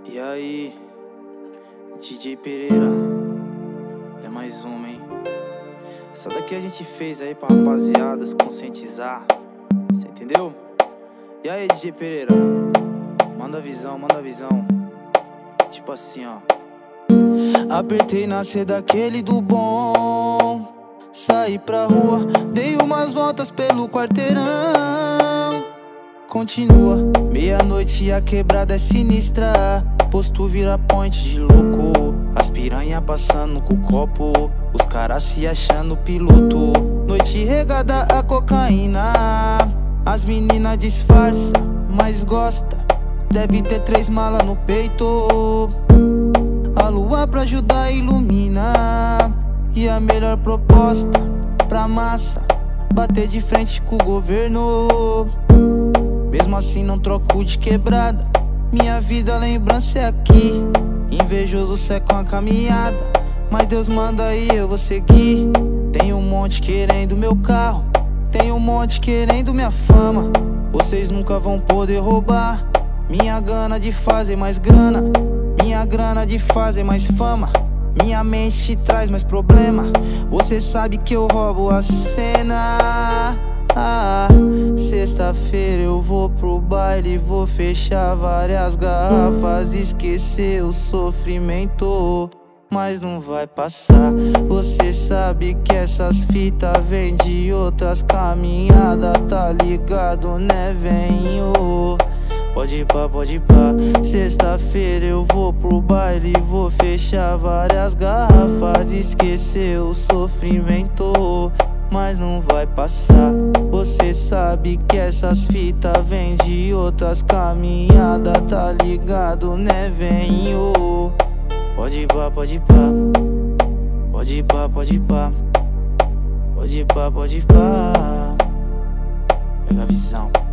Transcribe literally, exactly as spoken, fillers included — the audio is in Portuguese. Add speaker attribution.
Speaker 1: E aí, D J Pereira, é mais uma, hein? Essa daqui a gente fez aí pra rapaziada se conscientizar, você entendeu? E aí, D J Pereira, manda a visão, manda a visão. Tipo assim, ó. Apertei na C daquele do bom, saí pra rua, dei umas voltas pelo quarteirão. Continua, meia-noite e a quebrada é sinistra. Posto vira point de louco, as piranha passando com o copo, os caras se achando piloto. Noite regada a cocaína, as meninas disfarça, mas gosta. Deve ter três malas no peito. A lua pra ajudar ilumina, e a melhor proposta pra massa bater de frente com o governo. Mesmo assim não troco de quebrada, minha vida lembrança é aqui. Invejoso cê com a caminhada, mas Deus manda e eu vou seguir. Tem um monte querendo meu carro, tem um monte querendo minha fama. Vocês nunca vão poder roubar minha gana de fazer mais grana, minha grana de fazer mais fama. Minha mente te traz mais problema, você sabe que eu roubo a cena. Ah, sexta-feira eu vou pro baile, vou fechar várias garrafas, esquecer o sofrimento, mas não vai passar. Você sabe que essas fitas vêm de outras caminhadas, tá ligado, né, venho? Pode ir pá, pode ir pá. Sexta-feira eu vou pro baile, vou fechar várias garrafas, esquecer o sofrimento, mas não vai passar. Você sabe que essas fitas vêm de outras caminhadas, tá ligado, né, venho? Pode ir pá, pode ir pá. Pode ir pá, pode ir pá. Pode ir pá, pode ir pá. Pega a visão.